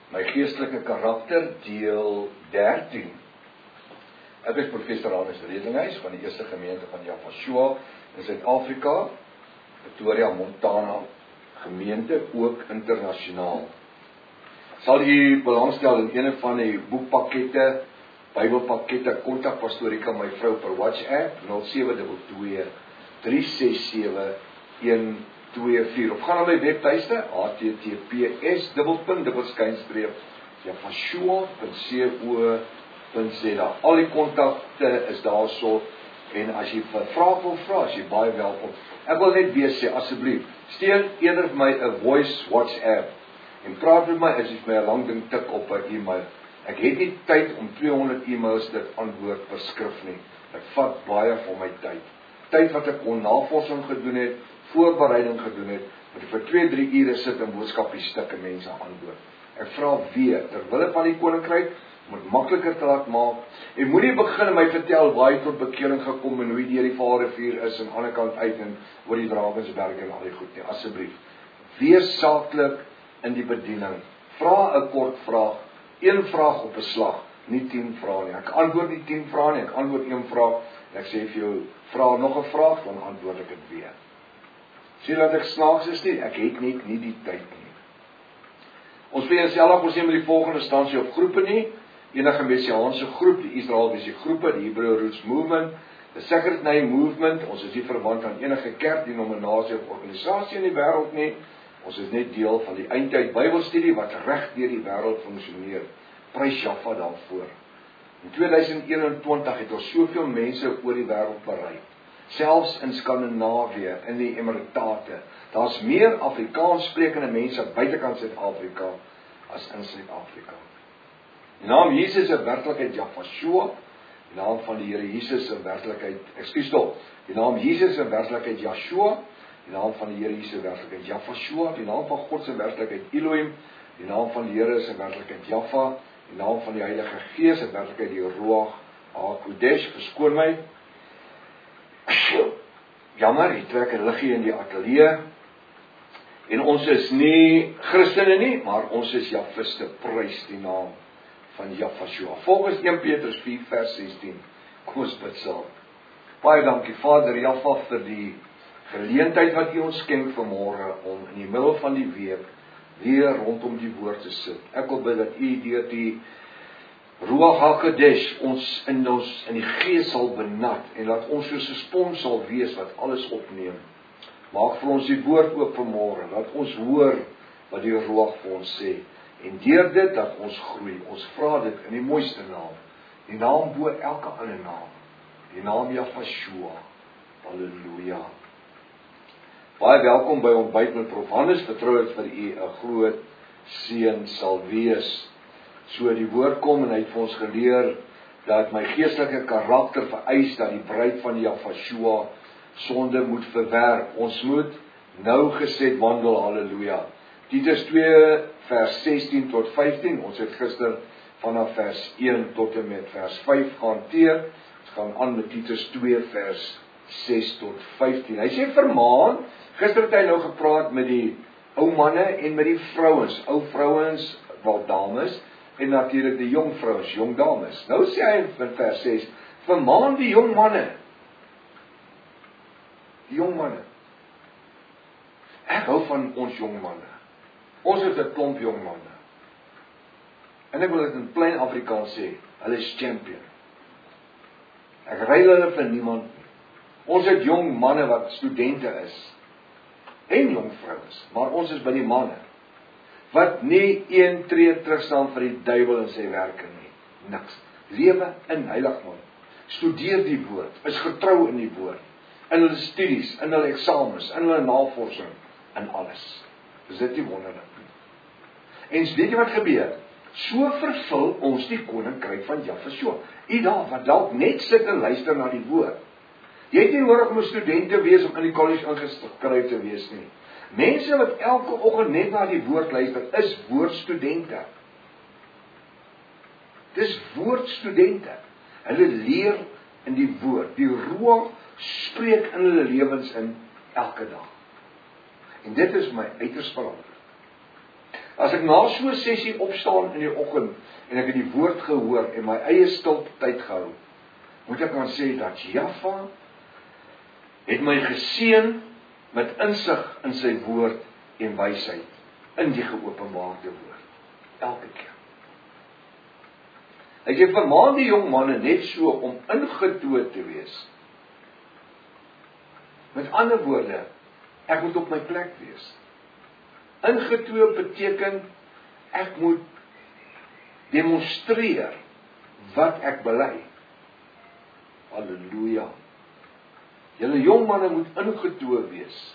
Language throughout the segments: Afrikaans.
My geestelike karakter, deel 13. Ek is professor Hannes Redenhuis van die Eerste Gemeente van Yafashua in Suid-Afrika, Pretoria, Montana gemeente, ook internasionaal. Sal u belangstel in een van die boekpakkette, Bybelpakkette, kontak pastorika my vrou per WhatsApp 0722 367 124 of gaan na my webtuiste https://Yafashua.co.za. Al die kontakte is daarso, en as jy vrae wil vra, as jy baie welkom. Ek wil net weer sê, asseblief, stuur eerder vir my 'n voice WhatsApp en praat met my as jy my 'n lang ding tik op 'n e-mail. Ek het nie tyd om 200 e-mails te antwoord per skrif nie. Dit vat baie van my tyd. Tyd wat ek navorsing gedoen het, voorbereiding gedoen het, moet vir 2-3 ure sit en boodskapie stukke mense antwoord. Ek vra weer, terwille van die koninkryk, om het makliker te laat maak, en moet nie begin my vertel waar jy tot bekering gekom en hoe jy die Vadervuur is en aan die kant uit en oor die Drakensberg en al die goed nie, asseblief. Wees saaklik in die bediening. Vra 'n kort vraag, 1 vraag op 'n slag, nie 10 vrae nie. Ek antwoord nie 10 vrae nie, ek antwoord 1 vraag, en ek sê vir jou, vra nog 'n vraag, dan antwoord ek dit weer. Sê dat ek snaaks is nie, ek het net nie die tyd nie. Ons vereenselwig ons nie met die volgende instansie of groepe nie, enige messiaanse groep, die Israelitiese groepe, die Hebrew Roots Movement, the Second Name Movement, ons is nie verwant aan enige kerk, denominasie of organisasie in die wêreld nie, ons is net deel van die eindtyd Bybelstudie wat reg deur die wêreld funksioneer. Prys Jaffa daarvoor. In 2021 het ons soveel mense oor die wêreld bereik. Selfs in Skandinawië, in die Emiratate. Daar's meer Afrikaans sprekende mense buitekant Suid-Afrika as in Suid-Afrika. Die naam Jesus is 'n werklikheid Yafashua, die naam van die Here Jesus is 'n werklikheid, die naam Jesus is 'n werklikheid Yahshua, die naam van die Here Jesus is 'n werklikheid Yafashua, die naam van God is 'n werklikheid Elohim, die naam van die Here is 'n werklikheid Jaffa, die naam van die Heilige Gees is 'n werklikheid die Ruach HaKodesh, verskoon my. Jammer, hier trek 'n liggie in die ateljee. En ons is nie Christene nie, maar ons is Jafiste, prys die naam van Yafashua. Volgens 1 Petrus 4 vers 16. Kom ons bid saam. Baie dankie Vader Jaffa vir die geleentheid wat U ons skenk vanmôre om in die middel van die week weer rondom die woord te sit. Ek wil bid dat U deur die Ruach HaKodesh ons in die gees sal benat en laat ons soos 'n spons sal wees wat alles opneem. Maak vir ons die woord oop vanmôre, laat ons hoor wat die Ruach vir ons sê. En deur dit dat ons groei, ons vra dit in die mooiste naam, die naam bo elke ander naam, die naam Yafashua. Halleluja. Baie welkom by ontbyt met Prof Hannes, vertrou dit vir u 'n groot seën sal wees. So die woord kom en hy het vir ons geleer dat my geestelike karakter vereis dat die bruid van Yafashua sonde moet verwerp. Ons moet nou geset wandel, halleluja. Titus 2 vers 16 tot 15, ons het gister vanaf vers 1 tot en met vers 5 gehanteer. Ons gaan aan met Titus 2 vers 6 tot 15. Hy sê vermaan, gister het hy nou gepraat met die ou manne en met die vrouens, ou vrouens, wel dames, en natuurlik die jong vrouens, jong dames. Nou sê hy in vers 6, vermaan die jong manne. Die jong manne. Ek hou van ons jong manne. Ons is 'n klomp jong manne. En ek wil dit in plain Afrikaans sê, hulle is champion. Ek ruil hulle vir niemand nie. Ons het jong manne wat studente is, en jong vrouens, maar ons is by die manne, wat nie een tree terug staan vir die duiwel in sy werke nie. Niks. Lewe in heiligman. Studeer die woord, is getrou in die woord, in hulle studies, in hulle eksamens, in hulle navorsing, in alles. Is dit nie wonderlik nie? En weet jy wat gebeur? So vervul ons die koninkryk van Yafashua. U daar wat dalk net sit en luister na die woord. Jy het nie nodig om 'n student te wees om in die college ingeskryf te wees nie. Mense wat elke oggend net na die woord luister, is woordstudente. Dis woordstudente. Hulle leer in die woord. Die Ruach spreek in hulle lewens in elke dag. En dit is my uiters belangrik. As ek na so 'n sessie opstaan in die oggend en ek het die woord gehoor en my eie stilte tyd gehou, moet ek dan sê dat Jaffa het my geseën met insig in sy woord en wysheid in die geopenbaarde woord. Elke keer. Hy sê vermaan die jong manne net so om ingetoe te wees. Met ander woorde, ek moet op my plek wees. Ingetoe beteken ek moet demonstreer wat ek bely. Halleluja. Julle jong manne moet ingetoe wees.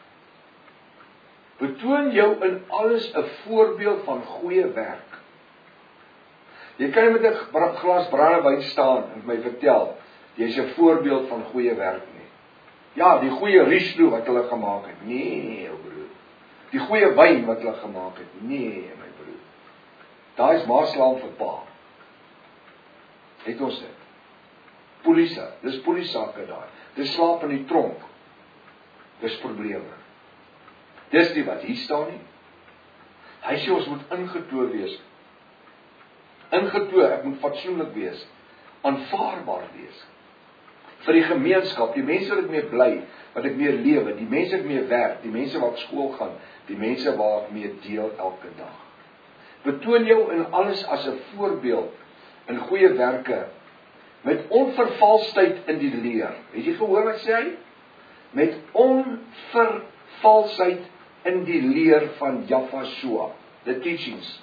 Betoon jou in alles 'n voorbeeld van goeie werk. Jy kan met 'n glas brandewyn staan en my vertel, jy's 'n voorbeeld van goeie werk nie. Ja, die goeie Riesling wat hulle gemaak het. Nee, ou broer. Die goeie wyn wat hulle gemaak het. Nee, my broer. Daai is maaslaan vir pa. Het ons dit. Polisie, dis poliesiesake daai. Dis slaap in die tronk. Dis probleme. Dis nie wat hier staan nie. Hy sê ons moet ingetoe wees. Ingetoe, ek moet fatsoenlik wees. Aanvaarbaar wees. Vir die gemeenskap, die mense wat ek mee bly, wat ek mee lewe, die mense wat ek mee werk, die mense wat skool gaan, die mense waar ek mee deel elke dag. Betoon jou in alles as 'n voorbeeld in goeie werke, met onvervalsheid in die leer. Het jy gehoor wat sê hy? Met onvervalsheid in die leer van Jaffa, the teachings.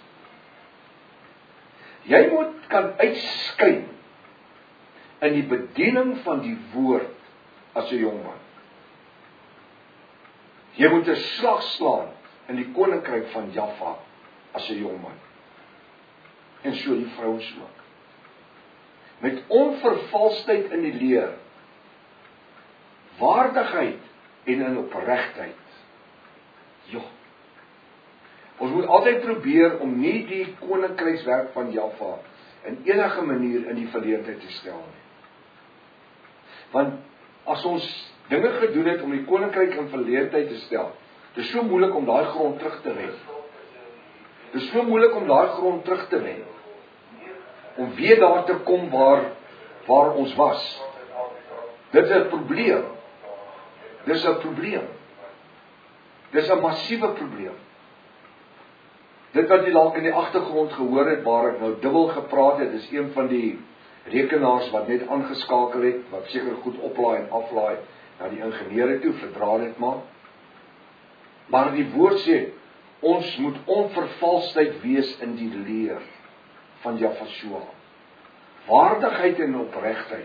Jy moet kan uitskyn in die bediening van die woord as 'n jong man. Jy moet 'n slag slaan in die koninkryk van Jaffa as 'n jong man. En so die vrouens ook. Met onvervalsheid in die leer, waardigheid en in opregtheid. Ja. Ons moet altyd probeer om nie die koninkrykswerk van Jaffa in enige manier in die verleentheid te stel nie. Want as ons dinge gedoen het om die koninkryk in verleentheid te stel, dit is so moeilik om daai grond terug te wen. Dit is so moeilik om daai grond terug te wen. Om weer daar te kom waar ons was. Dit is 'n probleem. Dis 'n probleem. Dis 'n massiewe probleem. Dit wat jy dalk in die agtergrond gehoor het, waar ek nou dubbel gepraat het, is een van die rekenaars wat net aangeskakel het, wat seker goed oplaai en aflaai na die ingenieure toe, verdra dit maar. Maar die woord sê, ons moet onvervalsheid wees in die leer van Jaffa. Waardigheid en opregtheid.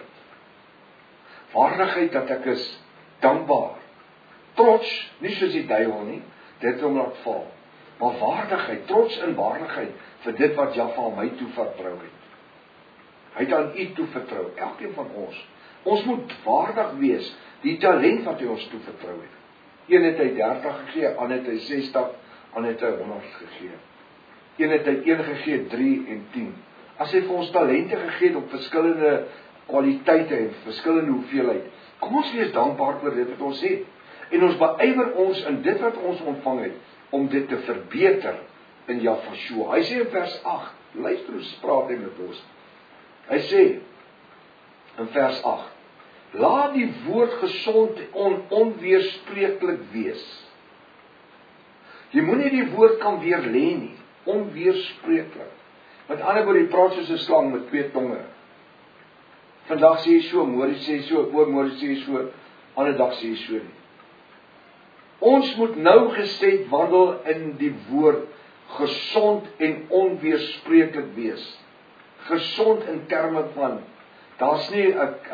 Waardigheid dat ek is dankbaar. Trots, nie soos die duiwel nie, dit om laat val. Maar waardigheid, trots en waardigheid vir dit wat Jaffa aan my toe vertrou het. Hy het aan u toe vertrou, elkeen van ons. Ons moet waardig wees, die talent wat hy ons toe vertrou het. Een het hy 30 gegee, ander het hy 60, ander het hy 100 gegee. Een het hy 1 gegee, 3 en 10. As hy vir ons talente gegee het op verskillende kwaliteite en verskillende hoeveelheid, kom ons wees dankbaar oor dit wat ons het. En ons beywer ons in dit wat ons ontvang het, om dit te verbeter in Jaffa. Hy sê in vers 8, luister hoe spraak hy met ons. Hy sê in vers 8, laat die woord gesond en onweerspreeklik wees. Jy moenie die woord kan weerlê nie, onweerspreeklik. Met ander woorde, jy praat soos 'n slang met 2 tonge. Vandag sê jy so, môre sê jy so, oormôre sê jy so, ander dag sê jy so nie. Ons moet nou gesed wandel in die woord, gesond en onweerspreeklik wees. Gesond in terme van, daar's nie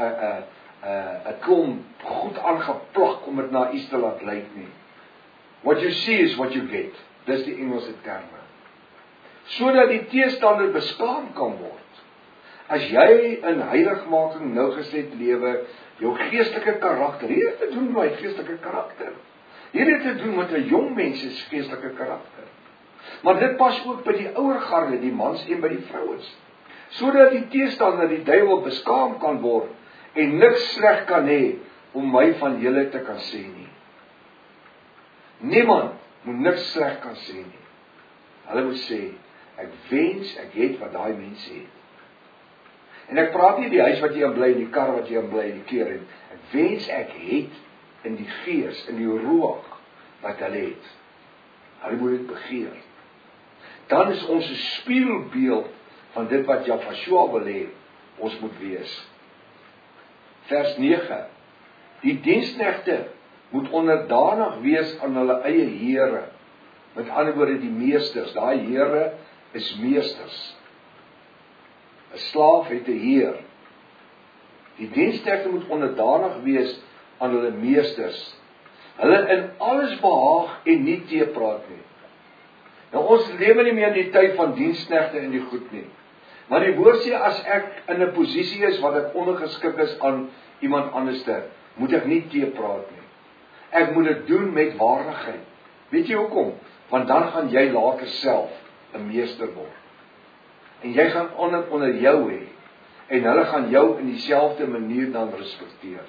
'n klomp goed aangeplak om dit na iets te laat lyk nie. What you see is what you get. Dis die Engelse terme. Sodat die teestander beskaam kan word. As jy in heiligmaking nou gesed lewe, jou geestelike karakter, hier het te doen met geestelike karakter. Hier het te doen met 'n jong mens se geestelike karakter. Maar dit pas ook by die ouer garde, die mans en by die vrouens. Sodat die teestander, die duiwel, beskaam kan word en niks sleg kan hê om my van julle te kan sê nie. Niemand moet niks sleg kan sê nie. Hulle moet sê, ek wens ek het wat daai mense het. En ek praat nie die huis wat jy in bly, die kar wat jy in bly, die klere het. Ek wens ek het in die gees, in die ruach wat hulle het. Hulle moet dit begeer. Dan is ons 'n spiegelbeeld van dit wat Jahshua wil hê ons moet wees. Vers 9. Die diensknegte moet onderdanig wees aan hulle eie here. Met ander woorde die meesters. Daai here is meesters. 'n Slaaf het 'n heer. Die diensknegte moet onderdanig wees aan hulle meesters. Hulle in alles behaag en nie teepraat nie. Nou ons lewe nie meer in die tyd van diensknegte en die goed nie. Maar die woord sê as ek in 'n posisie is wat ek ondergeskik is aan iemand anderste, moet ek nie teepraat nie. Ek moet dit doen met waardigheid. Weet jy hoekom? Want dan gaan jy later self 'n meester word. En jy gaan onder jou hê. En hulle gaan jou in dieselfde manier dan respekteer.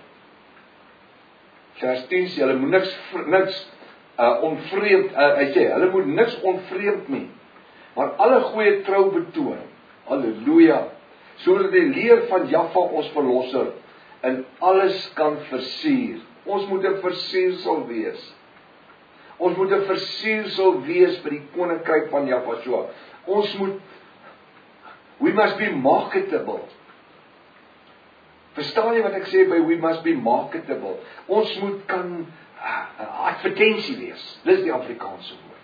Vers 10 sê, hulle moet niks onvreemd, hy sê, hulle moet niks onvreemd nie, maar alle goeie trou betoon. Halleluja. Sodat die leer van Jahwe ons verlosser in alles kan versier. Ons moet 'n versiersel wees. Ons moet 'n versiersel wees by die koninkryk van Jahshua. We must be marketable. Verstaan jy wat ek sê by we must be marketable? Ons moet kan advertensie wees. Dis die Afrikaanse woord.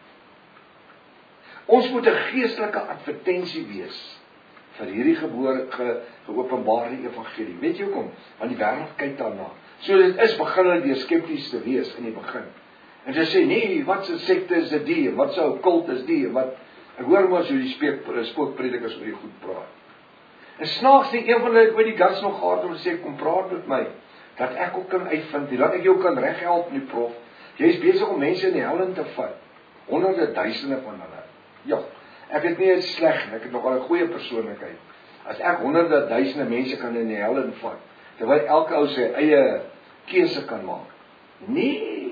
Ons moet 'n geestelike advertensie wees vir hierdie geopenbaarde evangelie. Weet jy hoekom? Want die wêreld kyk daarna. So dit is begin hulle deur skepties te wees in die begin. En sy sê, nee, wat 'n sekte is dit, wat so 'n kult is die, wat ek hoor mos hoe die spookpredikers oor die goed praat. En snaaks nie een van hulle het ooit die guts nog gehad om te sê, kom praat met my, dat ek ook kan uitvind, dat ek jou kan reghelp nie, prof. Jy is besig om mense in die hel in te vat. Honderde, duisende van hulle. Ja, ek het nie eens sleg nie, ek het nogal 'n goeie persoonlikheid. As ek honderde, duisende mense kan in die hel invat, terwyl elke ou sy eie keuse kan maak. Nee,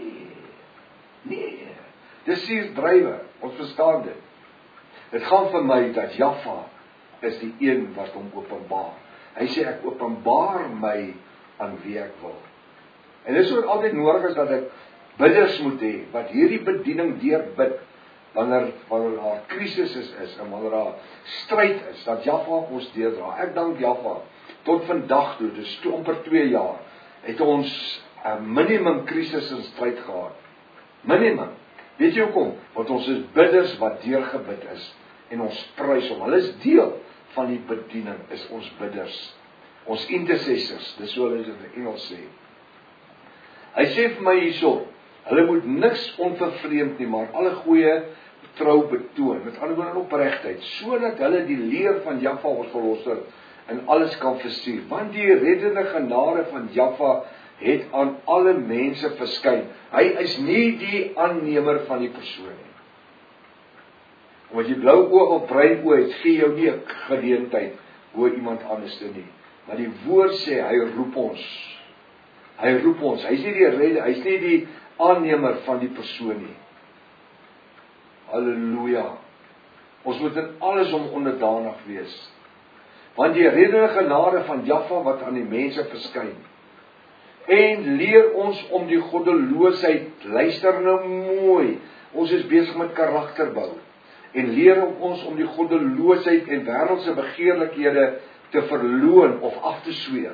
dis suurdrywe, ons verstaan dit. Dit gaan vir my dat Jahwe is die een wat hom openbaar. Hy sê ek openbaar my aan wie ek wil. En dis wat altyd nodig is dat ek bidders moet hê, wat hierdie bediening deurbid, wanneer daar krisis is en wanneer daar stryd is, dat Jahwe ons deurdra. Ek dank Jahwe, tot vandag toe, dus amper 2 jaar, het ons 'n minimum krisis en stryd gehad. Minimum. Weet jy hoekom? Want ons is bidders wat deurgebid is, en ons prys hom. Hulle is deel van die bediening, is ons bidders. Ons intercessors, dis hoe hulle dit in Engels sê. Hy sê vir my hierso, hulle moet niks onvervreemd nie, maar alle goeie trou betoon, met ander woorde opregtheid, sodat hulle die leer van Jahwe ons verlosser in alles kan versier. Want die reddende genade van Jahwe het aan alle mense verskyn. Hy is nie die aannemer van die persoon nie. Omdat jy blou oë of bruin oë het, gee jou nie 'n geleentheid oor iemand anders te nie. Maar die woord sê, hy roep ons. Hy roep ons. Hy's nie die redder, hy's nie die aannemer van die persoon nie. Halleluja. Ons moet in alles om onderdanig wees. Want die reddende genade van Jahwe wat aan die mense verskyn. En leer ons om die goddeloosheid, luister nou mooi. Ons is besig met karakterbou. En leer ons om die goddeloosheid en wêreldse begeerlikhede te verloon of af te sweer.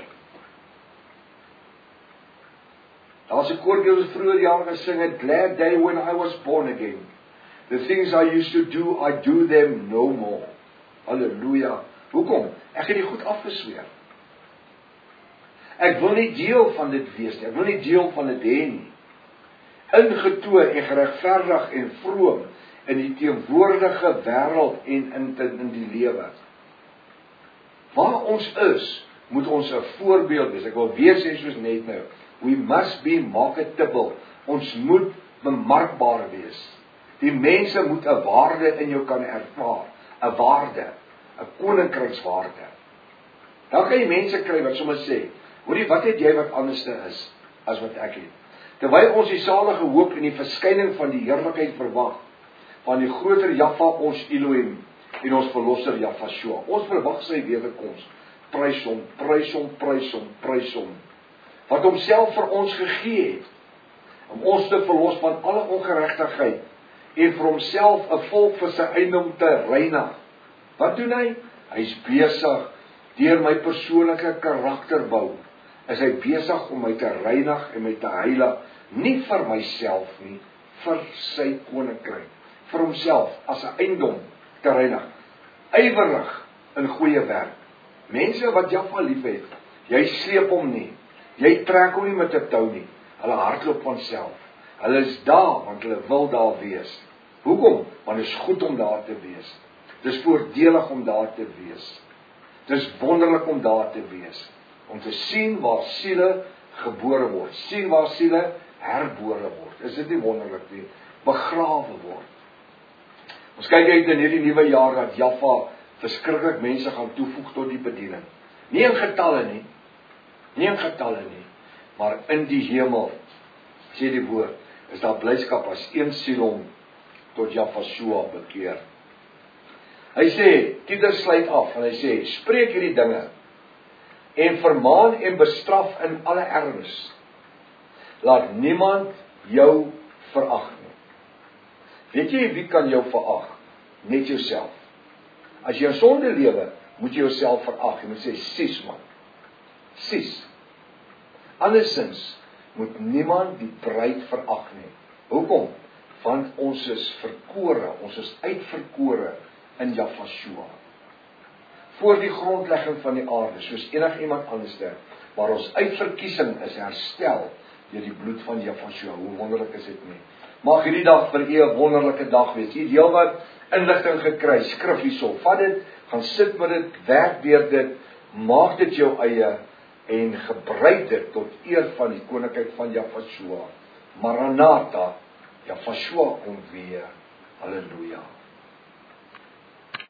Daar's 'n koortjie wat vroeër jare gesing het, glad day when I was born again. The things I used to do, I do them no more. Halleluja. Hoekom? Ek het dit goed afgesweer. Ek wil nie deel van dit wees nie. Ek wil nie deel van dit hê nie. Ingetoe en geregverdig en vroom in die teenwoordige wêreld en in die lewe. Waar ons is, moet ons 'n voorbeeld wees. Ek wil weer sê soos net nou. We must be marketable. Ons moet bemarkbaar wees. Die mense moet 'n waarde in jou kan ervaar. 'n Waarde. 'n Koninkrykswaarde. Dan kan jy mense kry wat sommer sê, hoorie, wat het jy wat anderste is as wat ek het? Terwyl ons die salige hoop en die verskyning van die heerlikheid verwag, van die groter Jahwe ons Elohim en ons verlosser Jahwe. Ons verwag sy wederkoms. Prys hom, prys hom, prys hom, prys hom. Wat homself vir ons gegee het, om ons te verlos van alle ongeregtigheid en vir homself 'n volk vir sy eiendom te reinig. Wat doen hy? Hy's besig deur my persoonlike karakterbou. Is hy besig om my te reinig en my te heilig, nie vir myself nie, vir sy koninkryk, vir homself as 'n eiendom te reinig. Ywerig in goeie werk. Mense wat Jahwe liefhet, jy sleep hom nie, jy trek hom nie met 'n tou nie. Hulle hardloop van self. Hulle is daar want hulle wil daar wees. Hoekom? Want dit is goed om daar te wees. Dit is voordelig om daar te wees. Dit is wonderlik om daar te wees. Om te sien waar siele gebore word. Sien waar siele herbore word. Is dit nie wonderlik nie? Begrawe word. Ons kyk uit in hierdie nuwe jaar dat Jahwe verskriklik mense gaan toevoeg tot die bediening. Nie in getalle nie. Nie in getalle nie. Maar in die hemel, sê die woord, is daar blydskap as een siel hom tot Jahwe bekeer. Hy sê, Pieter sluit af en hy sê, spreek hierdie dinge en vermaan en bestraf in alle erns. Laat niemand jou verag nie. Weet jy wie kan jou verag? Net jouself. As jy in sonde lewe, moet jy jouself verag. Jy moet sê, sies man. Sies. Andersins moet niemand die bruid verag nie. Hoekom? Want ons is verkore, ons is uitverkore in Jahwe. Voor die grondlegging van die aarde, soos enig iemand anders, maar ons uitverkiesing is herstel deur die bloed van Jahwe. Hoe wonderlik is dit nie? Mag hierdie dag vir u 'n wonderlike dag wees. Jy het heelwat inligting gekry, skrif hierso. Vat dit, gaan sit met dit, werk deur dit, maak dit jou eie en gebruik dit tot eer van die koninkryk van Jahwe. Maranatha, Jahwe kom weer. Halleluja.